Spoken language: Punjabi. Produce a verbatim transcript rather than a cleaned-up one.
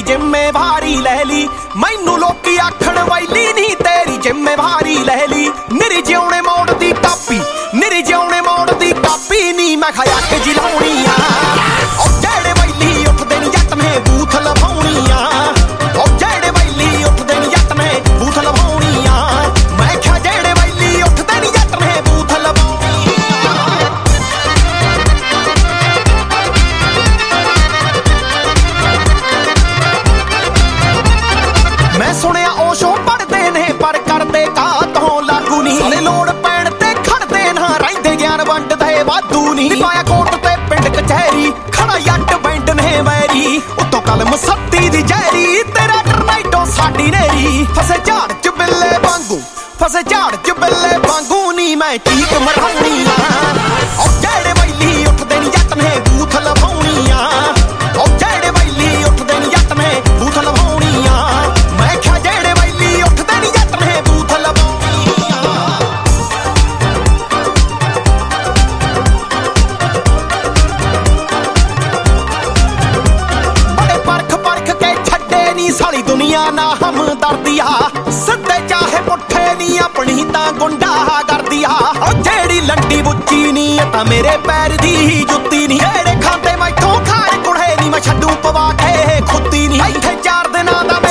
ਜ਼ਿੰਮੇਵਾਰੀ ਲੈ ਲਈ। ਮੈਨੂੰ ਲੋਕੀ ਆਖਣ ਵੈਲੀ ਨਹੀਂ ਤੇਰੀ ਜ਼ਿੰਮੇਵਾਰੀ ਲੈ ਲਈ। ਨਿਰੀ ਜਿਉਣੇ ਮੋੜ ਦੀ ਕਾਪੀ ਨਿਰੀ ਜਿਉਣੇ ਮੋੜ ਦੀ ਕਾਪੀ ਨੀ ਮੈਂ ਖਾਇਆ ਕਿ ਜਿਲਾਉਣੀ ਆ। ਉਹ ਜਿਹੜੇ ਵੈਲੀ ਉੱਠਦੇ ਨੀ ਜੱਟ ਨੇ ਬੂਥ ਲਵਾਉਣੀ ਆ। ਉਹ ਜਿਹੜੇ ਵੈਲੀ ਉੱਠਦੇ ਨੀ ਜੱਟ ਨੇ ਬੂਥ ਲਵਾਉਣੀ ਆ। ਮੈਂ ਕਿਹਾ ਜਿਹੜੇ ਵੈਲੀ ਉੱਠਦੇ ਨੀ ਜੱਟ ਨੇ ਬੂਥ ਲਵਾਉਣੀ ਆ। ਮੈਂ ਸੁਣਿਆ ਉਹ ਸ਼ੋ ਪੜਦੇ ਨੇ ਪਰ ਕਰਦੇ ਕਾਤੋਂ ਲਾਗੂ ਨਹੀਂ। ਸਾਲੇ ਲੋੜ ਪੈਣ ਤੇ ਖੜਦੇ ਨਾ ਰਹਿੰਦੇ ਗਿਆਨ ਵੰਡਦੇ ਵਾਧੂ ਨਹੀਂ। ਪਾਇਆ ਕੋਟ ਤੇ ਪਿੰਡ ਕਚਹਿਰੀ ਖੜਾ ਜੱਟ ਬੈਂਡ ਨੇ ਵੈਰੀ। ਉੱਤੋਂ ਕਲਮ ਸੱਤੀ ਦੀ ਜ਼ਹਿਰੀ ਤੇਰਾ ਟਰਨਾਈਟੋ ਸਾਡੀ ਨੇਰੀ। ਫਸੇ ਝਾੜ ਚ ਬਿੱਲੇ ਵਾਂਗੂ ਫਸੇ ਝਾੜ ਚ ਬਿੱਲੇ ਵਾਂਗੂ ਨੀ ਮੈਂ ਟੀਕ ਮਰਾਉਣੀ ਆ। ਉਹ ਜਿਹੜੇ ਵੈਲੀ ਉੱਠਦੇ ਨੀ ਜੱਟ ਨੇ ਬੂਥ ਲਵਾਉਣੀ ਆ। ਉਹ ਜਿਹੜੇ ਵੈਲੀ ਉੱਠਦੇ ਨੀ ਜੱਟ ਨੇ ਬੂਥ ਲਵਾਉਣੀ ਆ। ਮੈਂ ਕਿਹਾ ਜਿਹੜੇ ਵੈਲੀ ਉੱਠਦੇ ਨੀ ਜੱਟ ਨੇ ਬੂਥ ਲਵਾਉਣੀ ਆ। ਬੜੇ ਪਰਖ ਪਰਖ ਕੇ ਛੱਡੇ ਨੀ ਸਾਲੀ ਦੁਨੀਆ ਨਾ ਹਮਦਰਦੀ ਆ। ਸਿੱਧੇ ਚਾਹੇ ਪੁੱਠੇ ਨੀ ਆਪਣੀ ਤਾਂ ਗੁੰਡਾ ਕਰਦੀ ਆ। ਉਹ ਜਿਹੜੀ ਲੰਡੀ ਬੁੱਚੀ ਨੀ ਤਾਂ ਮੇਰੇ ਪੈਰ ਦੀ ਹੀ ਜੁੱਤੀ ਨੀ। ਜਿਹੜੇ ਖਾਂਦੇ ਮੈਥੋਂ ਖਾੜ ਕੁੜੇ ਨੀ ਮੈਂ ਛੱਡੂ ਪਵਾ ਕੇ ਖੁੱਤੀ ਨੀ। ਇੱਥੇ ਚਾਰ ਦਿਨਾਂ ਦਾ